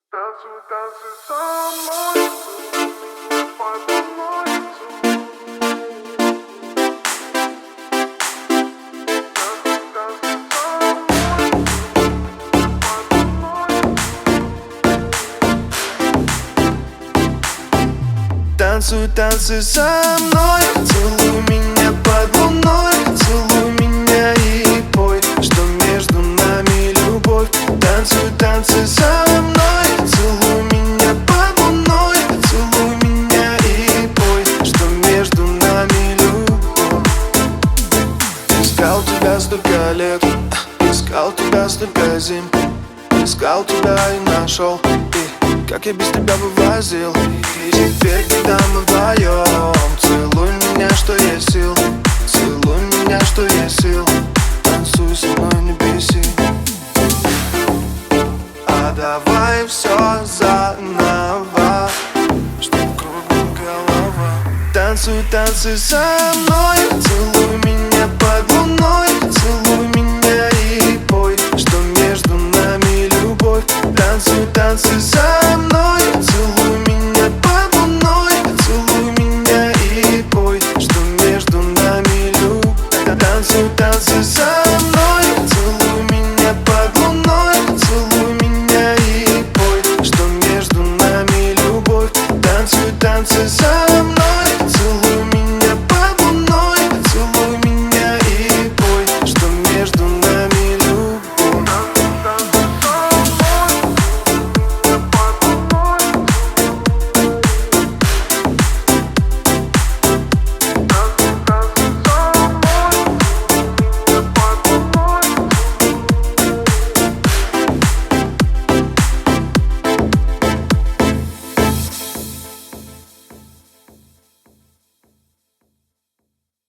Танцуй, танцуй со мной, целуй меня подо мной, Танцуй, танцуй со мной, целуй меня под луной, целуй меня и пой, что между нами любовь. Танцуй, танцуй со мной, целуй меня под луной, целуй меня и пой, что между нами любовь. Искал тебя столько лет, искал тебя столько зим, искал тебя и нашел, и как я без тебя вывозил. И теперь, когда мы вдвоем, целуй меня, что есть сил, целуй меня, что есть сил, танцуй со мной, не беси. А давай все заново, чтоб кругом голова. Танцуй, танцуй со мной, целуй меня